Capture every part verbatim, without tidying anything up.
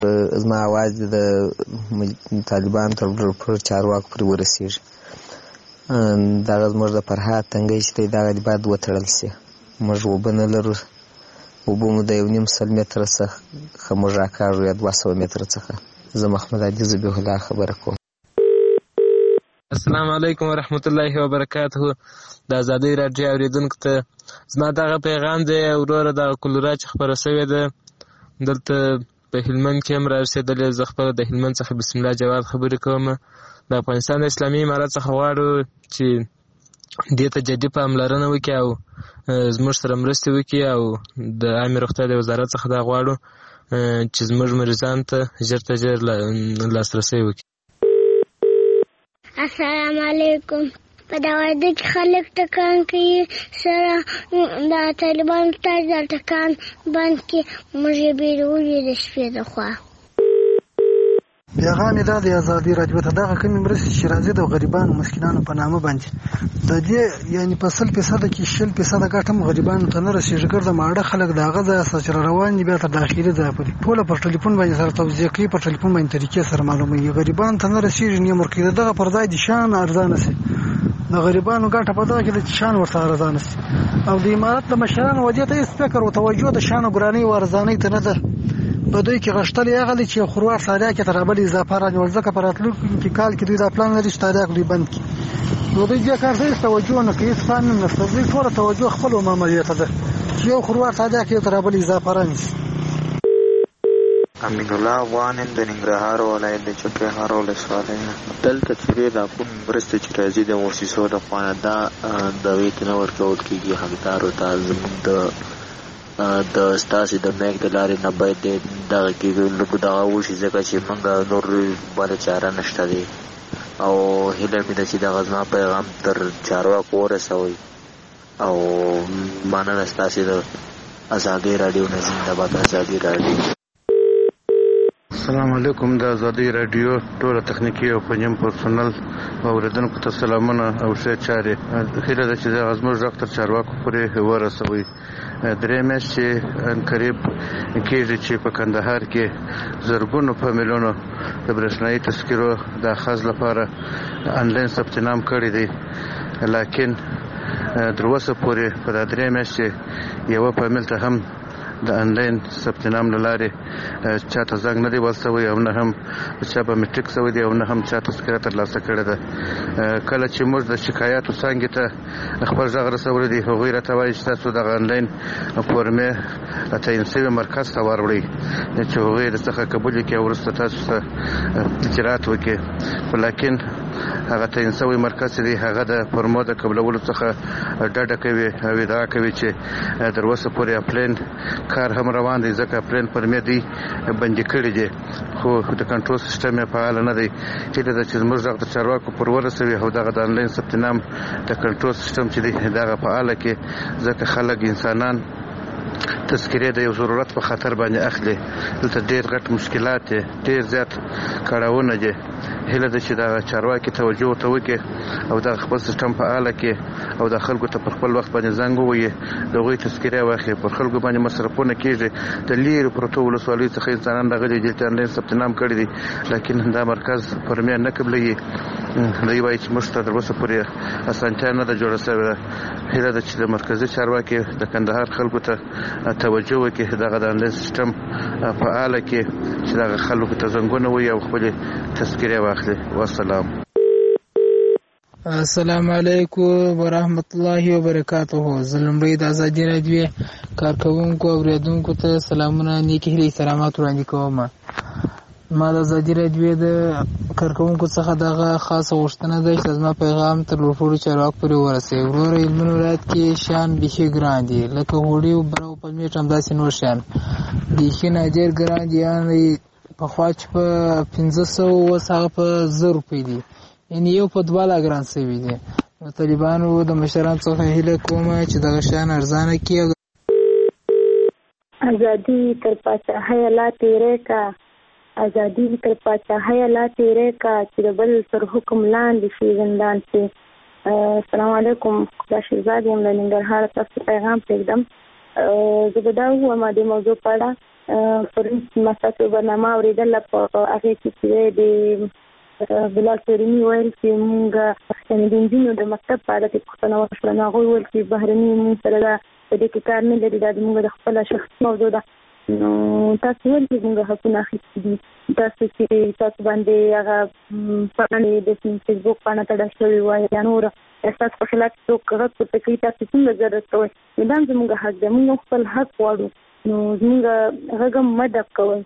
زما اواز د طالبانو تر پر چارواکو پورې ورسېږي. دغه زموږ د فرهاد تنګی چې دی دغه دې باید وتړل شي. موږ اوبه نه لرو، اوبه مو د یو نیم سل متره څخه موږ راکاږو یا دوه سوه متره څخه. زه محمد عادي ذبیح الله خبره کوم. السلام علیکم ورحمت الله وبرکاته. د ازادۍ راډیو اورېدونکو ته زما دغه پیغام دی وروره، دغه کولرا چې خپره شوې ده دلته په هلمند کې هم رارسېدلې. زه خپله د هلمند څخه بسم الله جواد خبرې کوم. د افغانستان د اسلامي امارت څخه غواړو چې دې ته جدي پاملرنه وکړي او زموږ سره مرستې وکړي، او د عامې روغتیا د وزارت څخه دا غواړو چې زموږ مریضانو ته ژر تر ژر لاسرسی وکړي. السلام علیکم. په دا واده کې خلک ټکان کوي سره د طالبانو تاج د ټکان بند کې موږ یې بیرولي د شپې د خوا. پیغام یې دا د ازادي راډیو ته دغه کومې مرستې چې راځي د غریبانو مسکینانو په نامه باندې د دې یعنې په سل فیصده کې شل فیصده ګټه هم غریبانو ته نه رسېږي. ګرده ماړه خلک د هغه ځایه څخه چې روان دي بیا تر داخلي ځایه پورې ټوله پر ټلیفون باندې سره توضیح کوي، پر ټلیفون باندې طریقې سره معلوموي. غریبانو ته نه رسېږي نیم ورکوي. د دغه پر ځای د شان ارزانه شي. د غریبانو ګټه په دغه کې د شان ورته ارزانه شي. او د امارت د مشرانو ودې ته هېڅ فکر او توجه د شان او ګرانۍ او ارزانۍ ته نه ده. په دوی کې غښتلې هغه دی چې خروار تاریاک یې تر بلې اضافه رانیول، ځکه په راتلونکي کال کې دوی دا پلان لري چې تاریاک دوی بند کړي. نو دوی دې کار ته هېڅ توجه نه کوي، هېڅ پلان نه شته. دوی ټوله توجه خپلو معاملې ته ده چې یو خروار تاریاک یې تر بلې اضافه رانیسي. امین الله افغان د ننګرهار ولایت د چوکیهار ولسوالۍ نه. دلته چې دا کوم مرستې چې راځي د موسسو لخوا نه دا د هغې ته نه ورکول کېږي حقدارو ته. زموږ د د ستاسې د میک د لارې نه باید دغه کې لږ دغه وشي، ځکه چې موږ نور بله چاره نشته دی. او هیله مې ده چې دغه زما پیغام تر چارواکو ورسوئ. او مننه ستاسې د ازادۍ راډیو نه. زنده‌باد ازادي راډیو. السلام علیکم. د ازادۍ راډیو ټوله تخنیکي او فنیم پرسونل اوریدونکو ته سلامونه او ښې چارې. هیله ده چې دغه زموږ غږ تر چارواکو پورې ورسوئ. درې میاشتې قریب کېږي چې په کندهار کې زرګونو په میلیونو د برېښنایي تذکرو د اخذ لپاره انلاین ثبت نام کړی دی، لیکن تر اوسه پورې په دا درې میاشتې یوه فامیل ته هم د انلاین ثبت نام له لارې چاته زنګ نه دی ول شوی، او نه هم چا به میټریک شوی دی، او نه هم چا تذکره ترلاسه کړې ده. کله چې موږ د شکایاتو څانګې ته خپل غږ رسولی دی، هغوی راته وایي چې تاسو دغه انلاین فورمې تعین شوي مرکز ته وروړئ چې هغوی یې درڅخه قبول کړي او وروسته تاسو ته اجرات وکړي. خو لیکن هغه تعین شوی مرکز چې دی هغه د فورمو د قبلولو څخه ډډه کوي او ادعا کوي چې تر اوسه پورې اپلین کار هم روان دی، ځکه اپلین فورمې دوی بندي کړي دي، خو د کنټرول سیسټم یې فعال نه دی. هیله ده چې زموږ غږ د چارواکو پر ورسوي او دغه د انلاین ثبت نام د کنټرول سیسټم چې دی دغه فعاله کړي، ځکه خلک انسانان تذکرې د یو ضرورت په خاطر باندې اخلي. دلته ډېر غټ مشکلات دي، ډېر زیات کړاوونه دي. هیله ده چې دغه چارواکي توجه ورته وکړي او دغه خپل سیسټم فعاله کړي او د خلکو ته پر خپل وخت باندې زنګ ووایي، د هغوی تذکرې واخلي. پر خلکو باندې مصرفونه کېږي، د لیرې پرتو ولسوالیو څخه انسانان راغلي دي چې انلاین ثبت نام کړي دي، لیکن دا مرکز فورمې نه قبلوي. دوی وایي چې موږ ته تر اوسه پورې اسانتیا نه ده جوړه شوې. هیله ده چې د مرکزي چارواکي د کندهار خلکو ته توجه وکړي، دغه د انلاین سیسټم فعاله کړي چې دغه خلکو ته زنګونه ووایي او خپلې تذکرې واخلي. والسلام. السلام علیکم ورحمت الله وبرکاته. زه لومړی د ازادي راډیو کارکوونکو او اورېدونکو ته سلامونه، نیکې هیلې، احترامات وړاندې کوم. ما د ازادي راډیو د کارکوونکو څخه دغه خاصه غوښتنه ده چې زما پیغام تر ټولو چارواکو پورې ورسوي. وروره هلمند ولایت کې شیان بیخي ګران دي، لکه غوړي او بره او پلمېټ همداسې نور شیان بیخي نه ډېر ګران دي. یعنې پخوا چې په پنځه سوه اوس هغه په زر روپۍ دي، یعنې یو په دوه لا ګران شوي دي. د طالبانو د مشرانو څخه هیله کوم چې دغه شیان ارزانه کړي. ازادي تر پاچاهۍ لا تېرې کا، ازادي تر پاچاهۍ لا تېرې کا، چې د بل تر حکم لاندې شي زندان شي. السلام علیکم. دا شهزاد یم له ننګرهاره. تاسو پیغام پرېږدم. زه به دا ووایم د موضوع په اړه پرون مساسو برنامه اورېدله په هغې کې چې د بلال سوریني ویل چې مونږ یعنې د نجونو د مکتب په اړه کې پوښتنه وشوه نو هغوی ویل چې بهرني مونږ سره دا په دې کې کار نه لري دا زموږ د خپله شخصي موضوع ده نو تاسو ویل چې زموږ حقونه اخیستي دي تاسو چې تاسو باندې هغه پاڼې د فیسبوک پاڼه تړل شوې وای یا نور ستاسو په خلاف څوک غږ پورته کوي تاسو څنګه ضرورت کوئ نو دا هم زموږ حق دی موږ خپل حق غواړو نو زموږ غږ هم مه ډب کوئ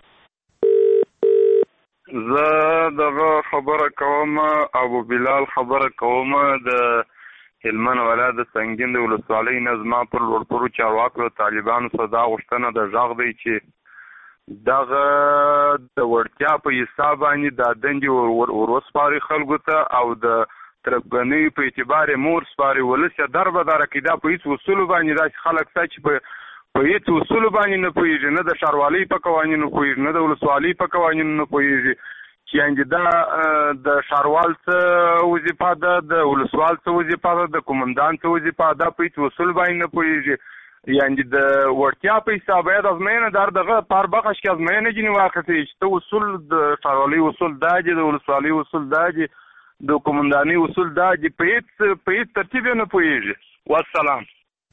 زه دغه خبره کوم ابو بلال خبره کوم د هلمند ولایت د سنګین د ولسوالۍ نه زما پر لوړپوړو چارواکو طالبانو څخه دا غوښتنه د غږ دی چې دغه د وړتیا په حساب باندې دا دندې ور وسپاري خلکو ته او د تربګنۍ په اعتبار مور سپاري ولس یا در به دره کې دا په هېڅ اصولو باندې داسې خلک شته چې په په هېڅ اصولو باندې نه پوهېږي نه د ښاروالۍ په قوانینو پوهېږي نه د ولسوالۍ په قوانینو نه پوهېږي چې یعنې دا د ښاروال څه وظیفه ده د ولسوال څه وظیفه ده د قومندان څه وظیفه ده په هېڅ اصول باندې نه پوهېږي یعنې د وړتیا په حساب باید ازموینه در دغه پار بخش کې ازموینه ځینې واخیستې چې ته اصول د ښاروالۍ اصول دا دي د ولسوالۍ اصول دا دي د قومندانۍ اصول دا دي په هېڅ په هېڅ ترتیب یې نه پوهېږي والسلام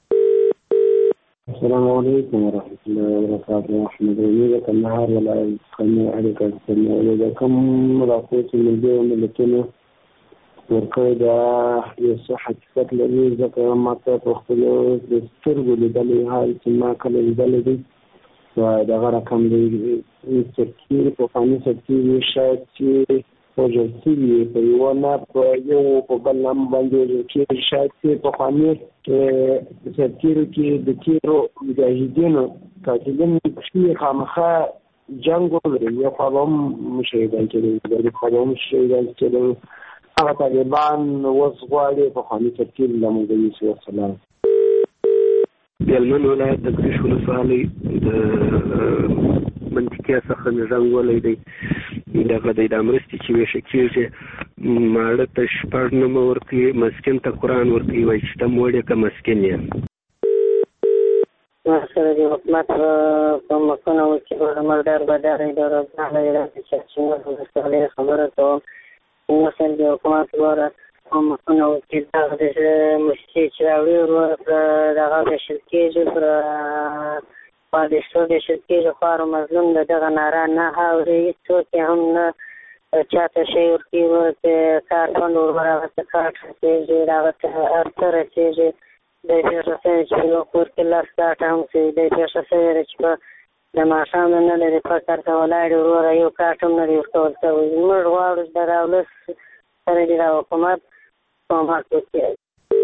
السلام علیکم ورحمۃ اللہ وبرکاتہ احمد غنی د کندهار ولایت قومي اړیکه سمولو د کوم راپور چې ملګرو ملتونو ورکړی دا یو څه حقیقت لري ځکه ما ته په خپلو د سترګو لیدلی حال چې ما کله لیدلی دی دغه رقم دی سرکي پخواني سرکي شاید چې وژل شوي په یوه نه په یو په بل نامه باندې وژل کېږي شاید چې پخواني سرتېرو کې د تېرو مجاهدینو قاتلین پکښې خامخا جنګ ولري یو خوا به هم شهیدان کېدل بلې خوا به هم شهیدان کېدل هغه طالبان اوس غواړي پخواني سرتېر له موږ نیسي والسلام د هلمند ولایت د ګریش ولسوالۍ د منطقې څخه مې زنګ ولی دی دغه دی دا مرستې چې ویشه کېږي ماړه ته شپږ نمه ورکوي مسکین ته قرآن ورکوي وایي چې ته موړ یې که مسکین یې ما سره د حکومت په مخونه و چې ګورنمنټ ډېر بداره اداره ځانله یې راځي چې څنګه ولسوالۍ خبره کوم مثلا د حکومت لوره په مخونه و چې دغه د موسسې چې راوړي وروره پر دغه ویشل کېږي پر پالیسو ویشل کېږي خوار مظلوم د دغه ناره نه اوري هېڅوک یې هم نه چاته شی ورکوي وروره چې کار فنډ ور هغه ته کارت رسېږي هغه ته هر څه رسېږي دی پېښه شوې چې په یو کور کې لس کاټه هم کوي دی پېښه شوې ده چې په د ماښام نه لري فکر ته ولاړ وروره یو کاټ هم نه دی ورکول شوی موږ غواړو چې د راولس سره دې د حکومت کومک وکړي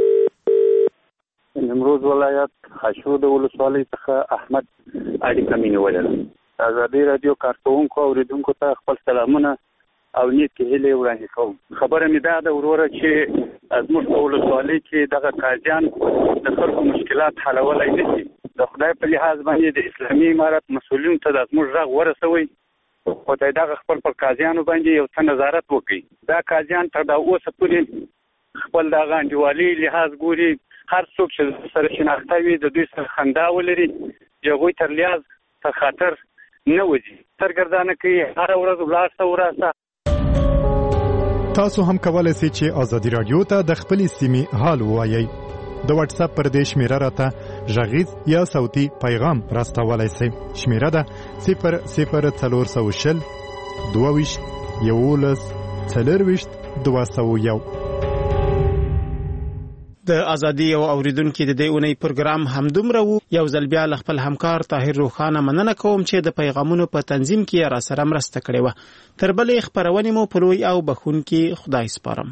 نیمروز ولایت خاشرود ولسوالۍ څخه احمد اړیکه مې نیولې ده ازادي راډیو کارکوونکو اورېدونکو ته خپل سلامونه او نیکې هیلې وړاندې کوم خبره مې دا ده وروره چې زموږ په ولسوالۍ کې دغه قاضیان د خلکو مشکلات حلولی نه شي د خدای په لحاظ باندې د اسلامي امارت مسؤلینو ته د زموږ غږ ورسوئ خو ته دغه خپل پر قاضیانو باندې یو څه نظارت وکړي دا قاضیان تر دا اوسه پورې خپل دغه انډیوالي لحاظ ګوري هر څوک چې سره شناخته وي د دوی سره خندا ولري چې هغوی تر لیاز تر خاطر نه وځي سرګردانه کوي هره ورځ ولاړ شه وراسه تاسو هم کولای شئ چې ازادي راډیو ته د خپلې سیمې حال ووایئ د واتس اپ پر دې شمیره راته غږیز یا صوتي پیغام راستولی شئ شمیره ده صفر صفر څلور سوه شل دوه ویشت یولس څلرویشت دوه سوه یو د ازادي او اوریدونکو د دې اونۍ پروګرام همدومره وو یو ځل بیا ل خپل همکار طاهر روخانه مننه کوم چې د پیغامونو په تنظیم کې را سره مرسته کړې و تر بلې خبرونه مو په لوی او بخونکي خدای سپارم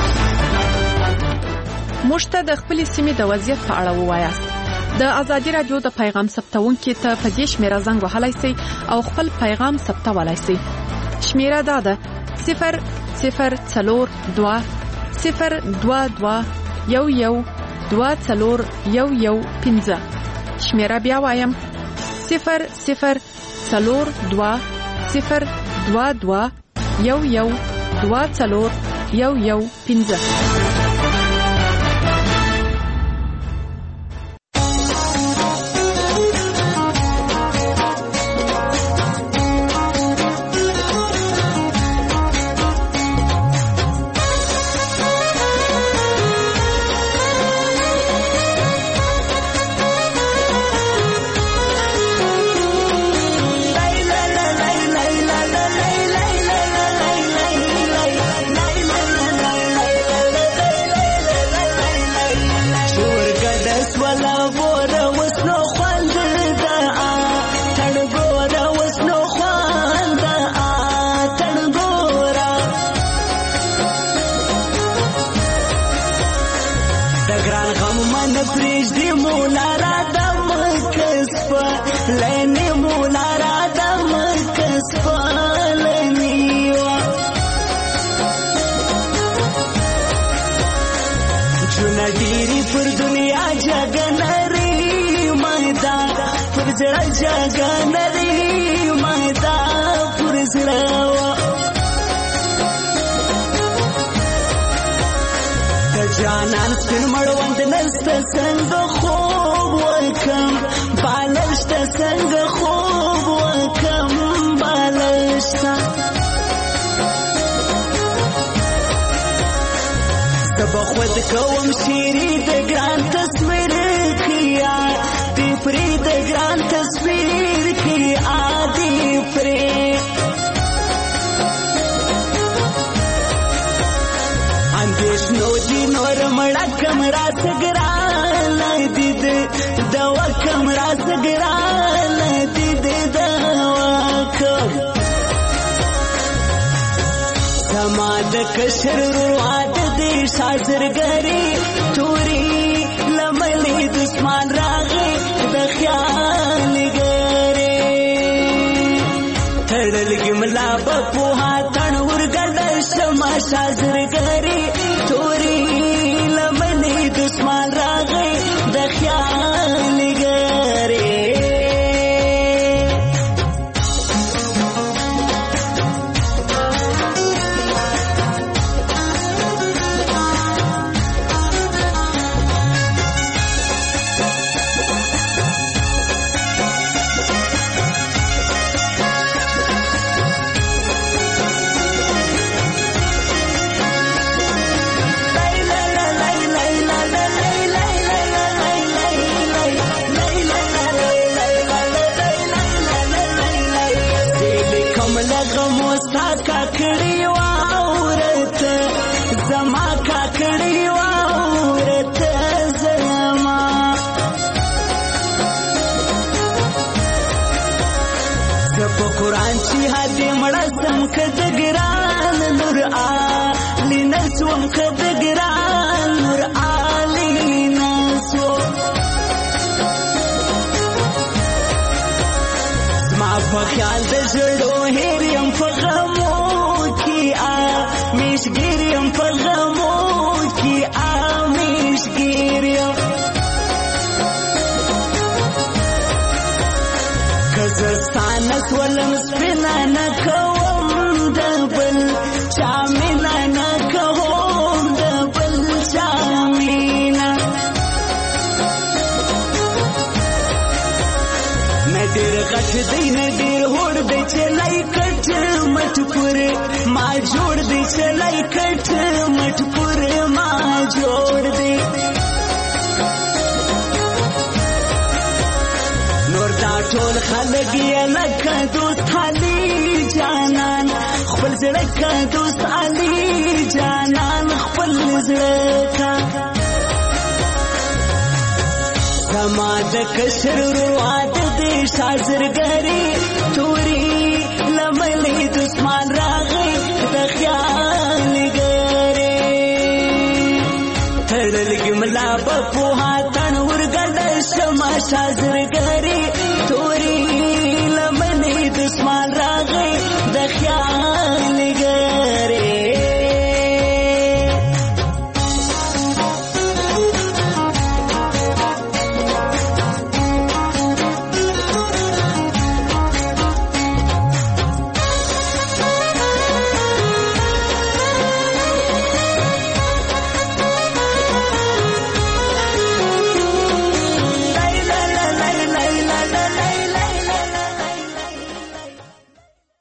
مشته د خپل سیمې د وضعیت په اړه ووایاست د ازادي راډیو د پیغام ثبتونکو ته په دې شمیره زنګ وهلای شئ او خپل پیغام ثبتولای شئ شمیره دا ده صفر صفر څلور دوه صفر دوه دوه یو یو دوه څلور یو یو پنځه شمیره بیا وایم صفر صفر څلور دوه صفر دوه دوه یو یو دوه څلور یو یو پنځه زړه جګه نری ماتا پر زړه د جانان سپین مړوند نسته څنګه خوب وکم بالشته څنګه خوب وکم بالشته زه به خود کوم شیري د ګران تصویر کیا دی پرې د ګران تصویر کیا دی پرې اندیشنو دی نور مړه کمرا سګران دید دوا کمرا سګران دید دوا کم زما د کشر رواد دی شازرګری توري لملې دشمن راغی د خیال ګری تړل ګملا په هاتن ورګل شمع شازرګری توري لملې دشمن راغی د خیال ګری کاکړی واورت زما کاکړی واورت زما زپ قرآن چې هدي مړه سم کد ګران نور علی نسوم کد ګران نور علی نسو زما په خیال د زړو هریم په مشګریم په غمو کې مشګریم کزستان سولم سپینا نه کوم د بل چا مینا نه کوم د بل چا مینا نه ډېر غټ دی نه ډېر هوړ دی چې لای کټ مټ پورې ما جوړ دی چې لای کټ مټ پورې ما جوړ دی نور دا ټول خلک یې لکه دوست علي جانان خپل زړه کا دوست علي جانان خپل زړه کا زما د کشر رواد دی شازرګری توري لملې دشمن راغی د خیال ګری تړل ګملا په هاتن ورګل شمع شازر